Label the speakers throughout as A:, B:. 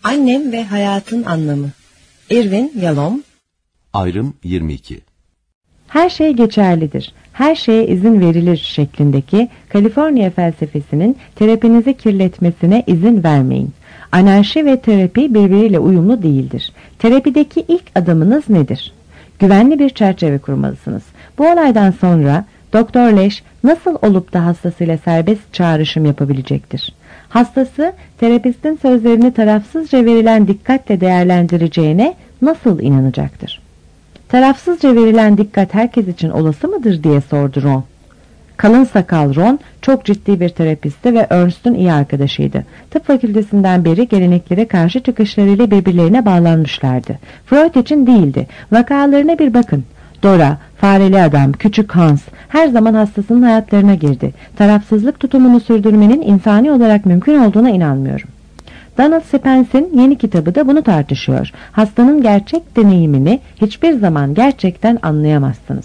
A: Annem ve hayatın anlamı. Irvin Yalom.
B: Ayrım 22.
C: Her şey geçerlidir, her şeye izin verilir şeklindeki Kaliforniya felsefesinin terapinizi kirletmesine izin vermeyin. Anarşi ve terapi birbiriyle uyumlu değildir. Terapideki ilk adımınız nedir? Güvenli bir çerçeve kurmalısınız. Bu olaydan sonra Doktor Leş nasıl olup da hastasıyla serbest çağrışım yapabilecektir? Hastası, terapistin sözlerini tarafsızca verilen dikkatle değerlendireceğine nasıl inanacaktır? Tarafsızca verilen dikkat herkes için olası mıdır diye sordu Ron. Kalın sakal Ron çok ciddi bir terapisti ve Ernst'ün iyi arkadaşıydı. Tıp fakültesinden beri geleneklere karşı çıkışlarıyla birbirlerine bağlanmışlardı. Freud için değildi. Vakalarına bir bakın. Dora, fareli adam, küçük Hans her zaman hastasının hayatlarına girdi. Tarafsızlık tutumunu sürdürmenin insani olarak mümkün olduğuna inanmıyorum. Donald Spence'in yeni kitabı da bunu tartışıyor. Hastanın gerçek deneyimini hiçbir zaman gerçekten anlayamazsınız.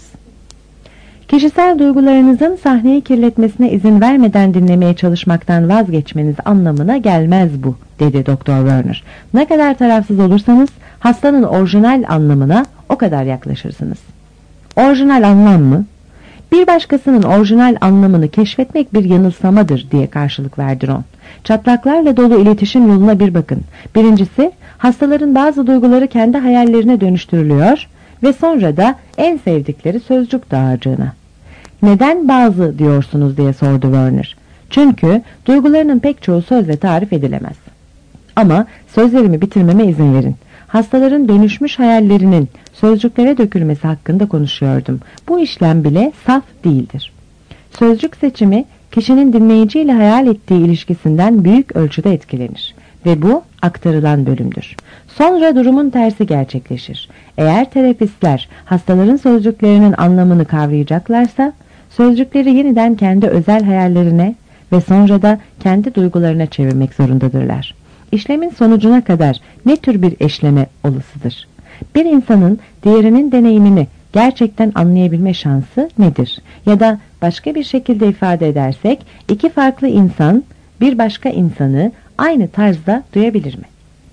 C: Kişisel duygularınızın sahneyi kirletmesine izin vermeden dinlemeye çalışmaktan vazgeçmeniz anlamına gelmez bu, dedi Dr. Werner. Ne kadar tarafsız olursanız hastanın orijinal anlamına o kadar yaklaşırsınız. Orijinal anlam mı? Bir başkasının orijinal anlamını keşfetmek bir yanılsamadır diye karşılık verdi Ron. Çatlaklarla dolu iletişim yoluna bir bakın. Birincisi, hastaların bazı duyguları kendi hayallerine dönüştürülüyor ve sonra da en sevdikleri sözcük dağarcığına. Neden bazı diyorsunuz diye sordu Werner. Çünkü duygularının pek çoğu sözle tarif edilemez. Ama sözlerimi bitirmeme izin verin. Hastaların dönüşmüş hayallerinin sözcüklere dökülmesi hakkında konuşuyordum. Bu işlem bile saf değildir. Sözcük seçimi kişinin dinleyiciyle hayal ettiği ilişkisinden büyük ölçüde etkilenir ve bu aktarılan bölümdür. Sonra durumun tersi gerçekleşir. Eğer terapistler hastaların sözcüklerinin anlamını kavrayacaklarsa, sözcükleri yeniden kendi özel hayallerine ve sonra da kendi duygularına çevirmek zorundadırlar. İşlemin sonucuna kadar ne tür bir eşleme olasıdır? Bir insanın diğerinin deneyimini gerçekten anlayabilme şansı nedir? Ya da başka bir şekilde ifade edersek, iki farklı insan bir başka insanı aynı tarzda duyabilir mi?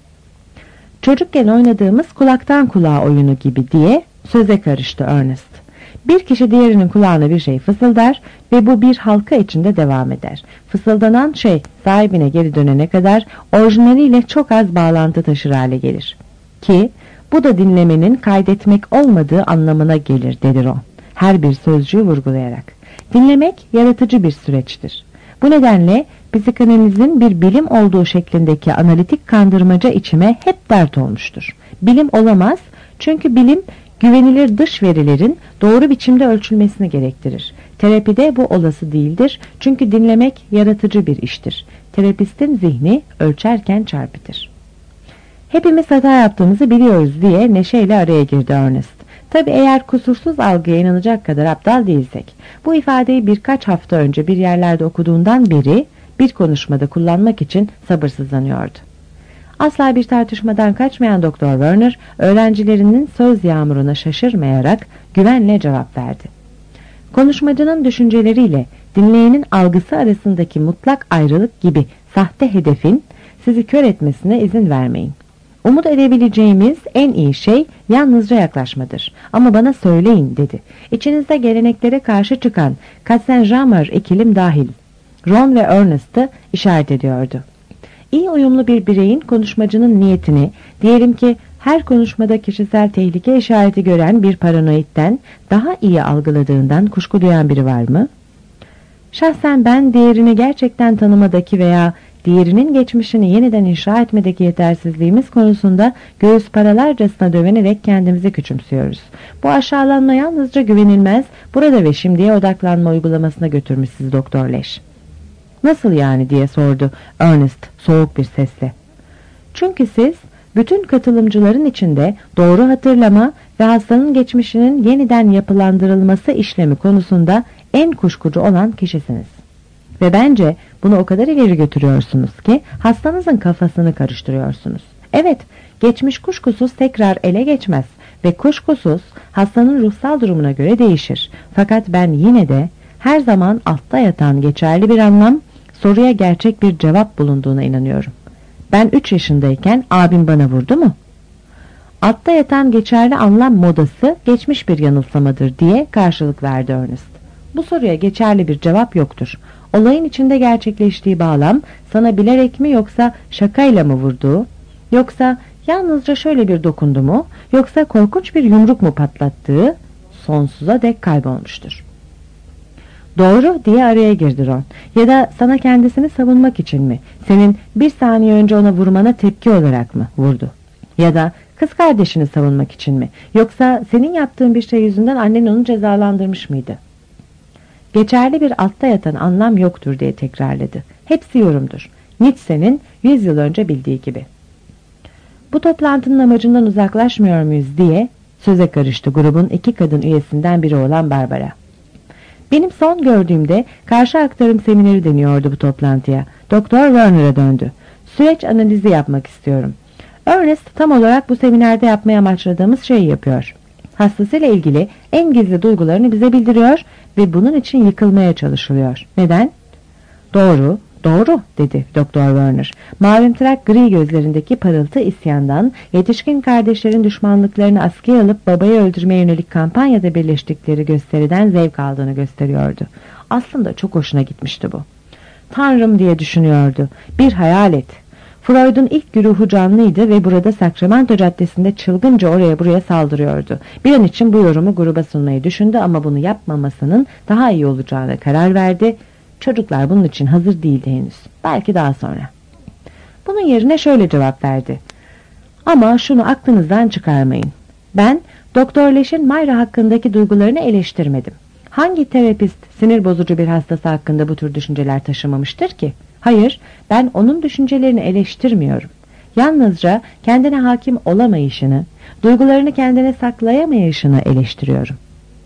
C: Çocukken oynadığımız kulaktan kulağa oyunu gibi diye söze karıştı Ernest. Bir kişi diğerinin kulağına bir şey fısıldar ve bu bir halka içinde devam eder. Fısıldanan şey sahibine geri dönene kadar orijinaliyle çok az bağlantı taşır hale gelir. Ki bu da dinlemenin kaydetmek olmadığı anlamına gelir dedi Ron, her bir sözcüğü vurgulayarak. Dinlemek yaratıcı bir süreçtir. Bu nedenle psikanalizin bir bilim olduğu şeklindeki analitik kandırmaca içime hep dert olmuştur. Bilim olamaz çünkü bilim güvenilir dış verilerin doğru biçimde ölçülmesini gerektirir. Terapide bu olası değildir çünkü dinlemek yaratıcı bir iştir. Terapistin zihni ölçerken çarpıtır. Hepimiz hata yaptığımızı biliyoruz diye neşeyle araya girdi Ernest. Tabi eğer kusursuz algıya inanacak kadar aptal değilsek. Bu ifadeyi birkaç hafta önce bir yerlerde okuduğundan beri bir konuşmada kullanmak için sabırsızlanıyordu. Asla bir tartışmadan kaçmayan Dr. Werner, öğrencilerinin söz yağmuruna şaşırmayarak güvenle cevap verdi. Konuşmacının düşünceleriyle dinleyenin algısı arasındaki mutlak ayrılık gibi sahte hedefin sizi kör etmesine izin vermeyin. Umut edebileceğimiz en iyi şey yalnızca yaklaşmadır. Ama bana söyleyin dedi. İçinizde geleneklere karşı çıkan Katzenjammer ikilim dahil. Ron ve Ernest'ı işaret ediyordu. İyi uyumlu bir bireyin konuşmacının niyetini, diyelim ki her konuşmada kişisel tehlike işareti gören bir paranoidden daha iyi algıladığından kuşku duyan biri var mı? Şahsen ben diğerini gerçekten tanımadaki veya diğerinin geçmişini yeniden inşa etmedeki yetersizliğimiz konusunda göğüs paralarcasına dövenerek kendimizi küçümsüyoruz. Bu aşağılanma yalnızca güvenilmez, burada ve şimdiye odaklanma uygulamasına götürmüş sizi Doktor Leş. Nasıl yani diye sordu Ernest soğuk bir sesle. Çünkü siz bütün katılımcıların içinde doğru hatırlama ve hastanın geçmişinin yeniden yapılandırılması işlemi konusunda en kuşkucu olan kişisiniz. Ve bence bunu o kadar ileri götürüyorsunuz ki hastanızın kafasını karıştırıyorsunuz. Evet, geçmiş kuşkusuz tekrar ele geçmez ve kuşkusuz hastanın ruhsal durumuna göre değişir. Fakat ben yine de her zaman altta yatan geçerli bir anlam, soruya gerçek bir cevap bulunduğuna inanıyorum. Ben 3 yaşındayken abim bana vurdu mu? Altta yatan geçerli anlam modası geçmiş bir yanılsamadır diye karşılık verdi Ernest. Bu soruya geçerli bir cevap yoktur. Olayın içinde gerçekleştiği bağlam sana bilerek mi yoksa şakayla mı vurduğu, yoksa yalnızca şöyle bir dokundu mu, yoksa korkunç bir yumruk mu patlattığı sonsuza dek kaybolmuştur. Doğru diye araya girdi Ron. Ya da sana kendisini savunmak için mi? Senin bir saniye önce ona vurmana tepki olarak mı vurdu? Ya da kız kardeşini savunmak için mi? Yoksa senin yaptığın bir şey yüzünden annen onu cezalandırmış mıydı? Geçerli bir altta yatan anlam yoktur diye tekrarladı. Hepsi yorumdur. Nietzsche'nin 100 yıl önce bildiği gibi. Bu toplantının amacından uzaklaşmıyor muyuz diye söze karıştı grubun 2 kadın üyesinden biri olan Barbara. Benim son gördüğümde karşı aktarım semineri deniyordu bu toplantıya. Doktor Werner'a döndü. Süreç analizi yapmak istiyorum. Ernest tam olarak bu seminerde yapmaya amaçladığımız şeyi yapıyor. Hastasıyla ilgili en gizli duygularını bize bildiriyor ve bunun için yıkılmaya çalışılıyor. Neden? Doğru, doğru dedi Doktor Werner. Mavimtırak gri gözlerindeki parıltı isyandan, yetişkin kardeşlerin düşmanlıklarını askıya alıp babayı öldürmeye yönelik kampanyada birleştikleri gösteriden zevk aldığını gösteriyordu. Aslında çok hoşuna gitmişti bu. Tanrım diye düşünüyordu. Bir hayalet. Freud'un ilk güruhu canlıydı ve burada Sacramento Caddesi'nde çılgınca oraya buraya saldırıyordu. Bir an için bu yorumu gruba sunmayı düşündü ama bunu yapmamasının daha iyi olacağına karar verdi. Çocuklar bunun için hazır değildi henüz. Belki daha sonra. Bunun yerine şöyle cevap verdi. Ama şunu aklınızdan çıkarmayın. Ben Doktor Leş'in Mayra hakkındaki duygularını eleştirmedim. Hangi terapist sinir bozucu bir hastası hakkında bu tür düşünceler taşımamıştır ki? Hayır, ben onun düşüncelerini eleştirmiyorum. Yalnızca kendine hakim olamayışını, duygularını kendine saklayamayışını eleştiriyorum.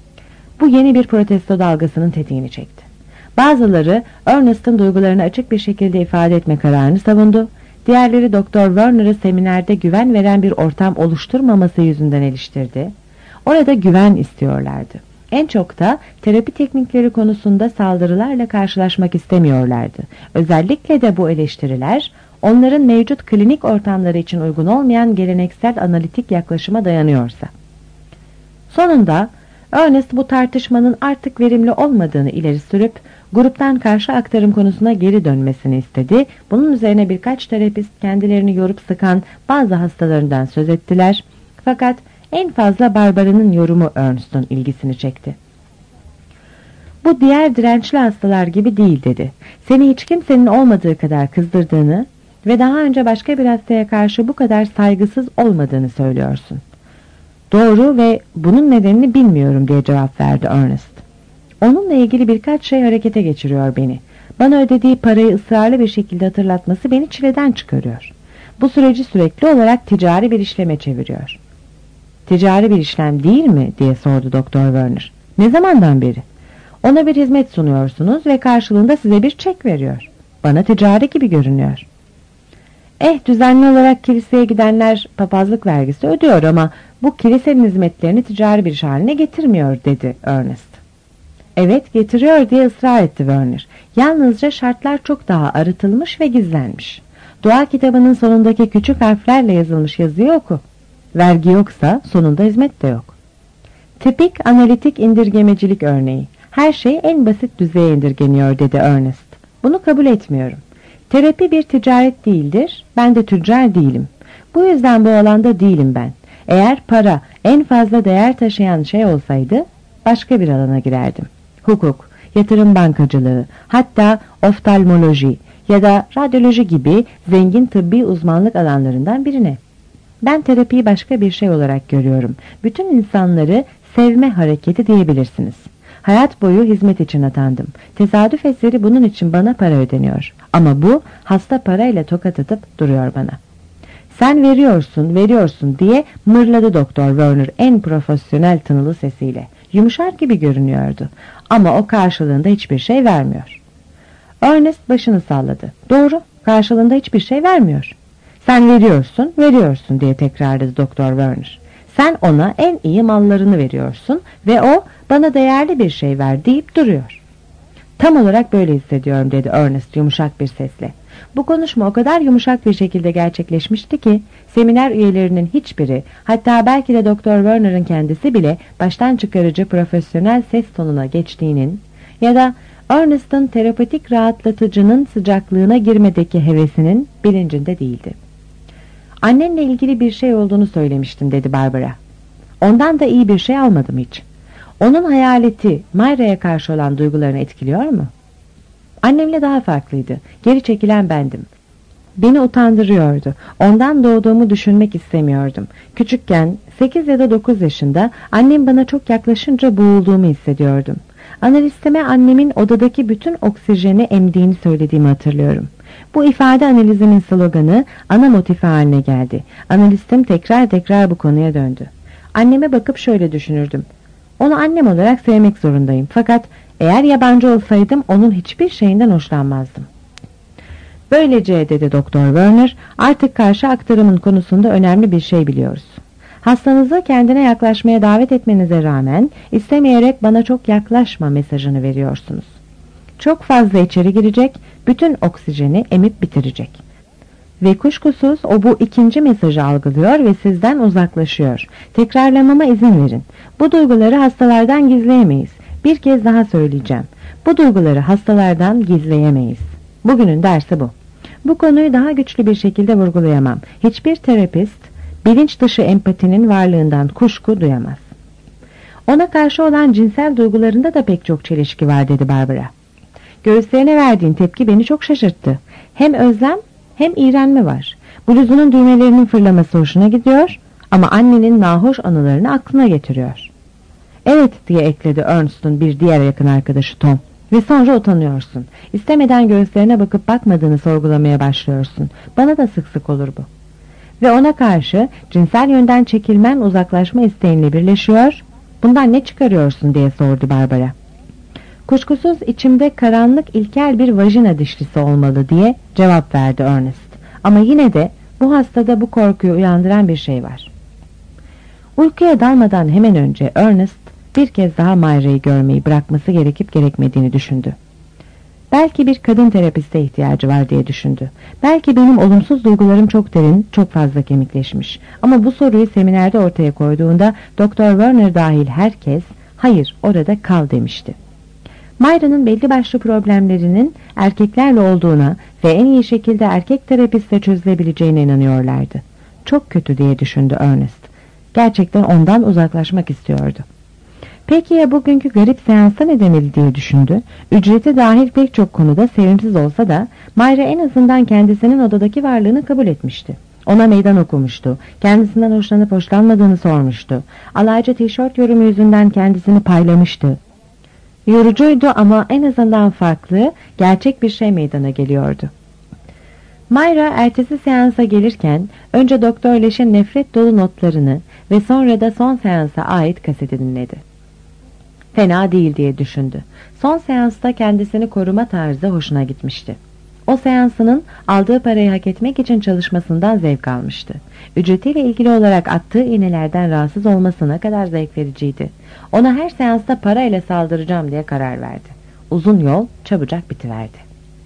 C: Bu yeni bir protesto dalgasının tetiğini çekti. Bazıları Ernest'ın duygularını açık bir şekilde ifade etme kararını savundu. Diğerleri Doktor Werner'ı seminerde güven veren bir ortam oluşturmaması yüzünden eleştirdi. Orada güven istiyorlardı. En çok da terapi teknikleri konusunda saldırılarla karşılaşmak istemiyorlardı. Özellikle de bu eleştiriler onların mevcut klinik ortamları için uygun olmayan geleneksel analitik yaklaşıma dayanıyorsa. Sonunda Ernest bu tartışmanın artık verimli olmadığını ileri sürüp gruptan karşı aktarım konusuna geri dönmesini istedi. Bunun üzerine birkaç terapist kendilerini yorup sıkan bazı hastalarından söz ettiler. Fakat en fazla Barbara'nın yorumu Ernest'ın ilgisini çekti. Bu diğer dirençli hastalar gibi değil dedi. Seni hiç kimsenin olmadığı kadar kızdırdığını ve daha önce başka bir hastaya karşı bu kadar saygısız olmadığını söylüyorsun. Doğru ve bunun nedenini bilmiyorum diye cevap verdi Ernest. Onunla ilgili birkaç şey harekete geçiriyor beni. Bana ödediği parayı ısrarlı bir şekilde hatırlatması beni çileden çıkarıyor. Bu süreci sürekli olarak ticari bir işleme çeviriyor. Ticari bir işlem değil mi diye sordu Doktor Werner. Ne zamandan beri? Ona bir hizmet sunuyorsunuz ve karşılığında size bir çek veriyor. Bana ticari gibi görünüyor. Düzenli olarak kiliseye gidenler papazlık vergisi ödüyor ama bu kilisenin hizmetlerini ticari bir iş haline getirmiyor dedi Ernest. Evet getiriyor diye ısrar etti Werner. Yalnızca şartlar çok daha arıtılmış ve gizlenmiş. Dua kitabının sonundaki küçük harflerle yazılmış yazıyı oku. Vergi yoksa sonunda hizmet de yok. Tipik analitik indirgemecilik örneği. Her şey en basit düzeye indirgeniyor dedi Ernest. Bunu kabul etmiyorum. Terapi bir ticaret değildir. Ben de tüccar değilim. Bu yüzden bu alanda değilim ben. Eğer para en fazla değer taşıyan şey olsaydı başka bir alana girerdim. Hukuk, yatırım bankacılığı, hatta oftalmoloji ya da radyoloji gibi zengin tıbbi uzmanlık alanlarından birine. Ben terapiyi başka bir şey olarak görüyorum. Bütün insanları sevme hareketi diyebilirsiniz. Hayat boyu hizmet için atandım. Tesadüf eseri bunun için bana para ödeniyor. Ama bu hasta parayla tokat atıp duruyor bana. Sen veriyorsun diye mırladı Doktor Werner en profesyonel tınılı sesiyle. Yumuşar gibi görünüyordu. Ama o karşılığında hiçbir şey vermiyor. Ernest başını salladı. Doğru, karşılığında hiçbir şey vermiyor. Sen veriyorsun diye tekrarladı Doktor Werner. Sen ona en iyi mallarını veriyorsun ve o bana değerli bir şey ver deyip duruyor. Tam olarak böyle hissediyorum dedi Ernest yumuşak bir sesle. Bu konuşma o kadar yumuşak bir şekilde gerçekleşmişti ki seminer üyelerinin hiçbiri, hatta belki de Doktor Werner'ın kendisi bile baştan çıkarıcı profesyonel ses tonuna geçtiğinin ya da Ernest'ın terapetik rahatlatıcının sıcaklığına girmedeki hevesinin bilincinde değildi. "Annenle ilgili bir şey olduğunu söylemiştin," dedi Barbara. "Ondan da iyi bir şey almadım hiç. Onun hayaleti Mayra'ya karşı olan duygularını etkiliyor mu?" "Annemle daha farklıydı. Geri çekilen bendim. Beni utandırıyordu. Ondan doğduğumu düşünmek istemiyordum. Küçükken 8 ya da 9 yaşında annem bana çok yaklaşınca boğulduğumu hissediyordum. Analistime annemin odadaki bütün oksijeni emdiğini söylediğimi hatırlıyorum. Bu ifade analizimin sloganı ana motifi haline geldi. Analistim tekrar bu konuya döndü. Anneme bakıp şöyle düşünürdüm. Onu annem olarak sevmek zorundayım. Fakat eğer yabancı olsaydım onun hiçbir şeyinden hoşlanmazdım. Böylece, dedi Doktor Werner, artık karşı aktarımın konusunda önemli bir şey biliyoruz. Hastanızı kendine yaklaşmaya davet etmenize rağmen istemeyerek bana çok yaklaşma mesajını veriyorsunuz. Çok fazla içeri girecek, bütün oksijeni emip bitirecek. Ve kuşkusuz o bu ikinci mesajı algılıyor ve sizden uzaklaşıyor. Tekrarlamama izin verin. Bu duyguları hastalardan gizleyemeyiz. Bir kez daha söyleyeceğim. Bu duyguları hastalardan gizleyemeyiz. Bugünün dersi bu. Bu konuyu daha güçlü bir şekilde vurgulayamam. Hiçbir terapist bilinç dışı empatinin varlığından kuşku duyamaz. Ona karşı olan cinsel duygularında da pek çok çelişki var, dedi Barbara. Göğüslerine verdiğin tepki beni çok şaşırttı. Hem özlem hem iğrenme var. Bluzunun düğmelerinin fırlaması hoşuna gidiyor ama annenin nahoş anılarını aklına getiriyor. Evet, diye ekledi Ernest'un bir diğer yakın arkadaşı Tom. Ve sonra utanıyorsun. İstemeden göğüslerine bakıp bakmadığını sorgulamaya başlıyorsun. Bana da sık sık olur bu. Ve ona karşı cinsel yönden çekilmen uzaklaşma isteğinle birleşiyor. Bundan ne çıkarıyorsun, diye sordu Barbara. Kuşkusuz içimde karanlık ilkel bir vajina dişlisi olmalı, diye cevap verdi Ernest. Ama yine de bu hastada bu korkuyu uyandıran bir şey var. Uykuya dalmadan hemen önce Ernest bir kez daha Mayra'yı görmeyi bırakması gerekip gerekmediğini düşündü. Belki bir kadın terapiste ihtiyacı var, diye düşündü. Belki benim olumsuz duygularım çok derin, çok fazla kemikleşmiş. Ama bu soruyu seminerde ortaya koyduğunda Doktor Werner dahil herkes hayır, orada kal demişti. Mayra'nın belli başlı problemlerinin erkeklerle olduğuna ve en iyi şekilde erkek terapistle çözülebileceğine inanıyorlardı. Çok kötü, diye düşündü Ernest. Gerçekten ondan uzaklaşmak istiyordu. Peki ya bugünkü garip seansta ne demeli, diye düşündü. Ücreti dahil pek çok konuda sevimsiz olsa da Mayra en azından kendisinin odadaki varlığını kabul etmişti. Ona meydan okumuştu. Kendisinden hoşlanıp hoşlanmadığını sormuştu. Alaycı tişört yorumu yüzünden kendisini paylamıştı. Yorucuydu ama en azından farklı, gerçek bir şey meydana geliyordu. Mayra ertesi seansa gelirken önce Doktor Leş'in nefret dolu notlarını ve sonra da son seansa ait kaseti dinledi. Fena değil, diye düşündü. Son seansta kendisini koruma tarzı hoşuna gitmişti. O seansının aldığı parayı hak etmek için çalışmasından zevk almıştı. Ücretiyle ilgili olarak attığı iğnelerden rahatsız olması ne kadar zevk vericiydi. Ona her seansta parayla saldıracağım diye karar verdi. Uzun yol çabucak bitiverdi.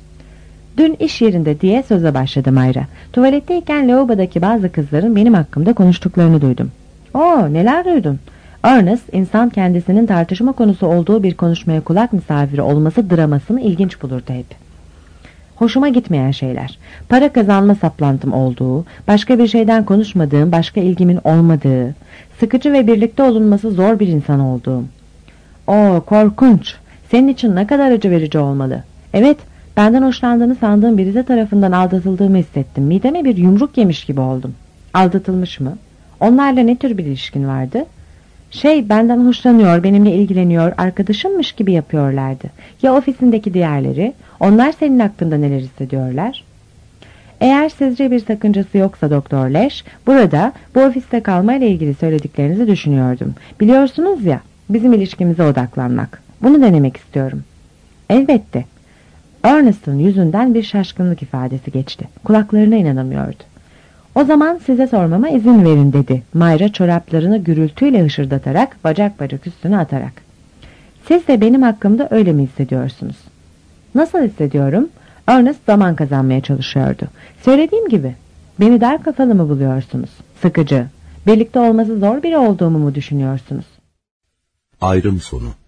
C: Dün iş yerinde, diye söze başladı Mayra. Tuvaletteyken lavabodaki bazı kızların benim hakkımda konuştuklarını duydum. Oo, neler duydun? Ernest, insan kendisinin tartışma konusu olduğu bir konuşmaya kulak misafiri olması dramasını ilginç bulurdu hep. Hoşuma gitmeyen şeyler, para kazanma saplantım olduğu, başka bir şeyden konuşmadığım, başka ilgimin olmadığı, sıkıcı ve birlikte olunması zor bir insan olduğum. Oo, korkunç, senin için ne kadar acı verici olmalı. Evet, benden hoşlandığını sandığım birisi tarafından aldatıldığımı hissettim. Mideme bir yumruk yemiş gibi oldum. Aldatılmış mı? Onlarla ne tür bir ilişkin vardı? Benden hoşlanıyor, benimle ilgileniyor, arkadaşımmış gibi yapıyorlardı. Ya ofisindeki diğerleri? Onlar senin hakkında neler hissediyorlar? Eğer sizce bir sakıncası yoksa Doktor Leş, burada bu ofiste kalmayla ilgili söylediklerinizi düşünüyordum. Biliyorsunuz ya, bizim ilişkimize odaklanmak. Bunu denemek istiyorum. Elbette. Ernest'ın yüzünden bir şaşkınlık ifadesi geçti. Kulaklarına inanamıyordu. O zaman size sormama izin verin, dedi Mayra çoraplarını gürültüyle hışırdatarak, bacak bacak üstüne atarak. Siz de benim hakkımda öyle mi hissediyorsunuz? Nasıl hissediyorum? Ernest zaman kazanmaya çalışıyordu. Söylediğim gibi, beni dar kafalı mı buluyorsunuz? Sıkıcı, birlikte olması zor biri olduğumu mu düşünüyorsunuz?
B: Ayrım sonu.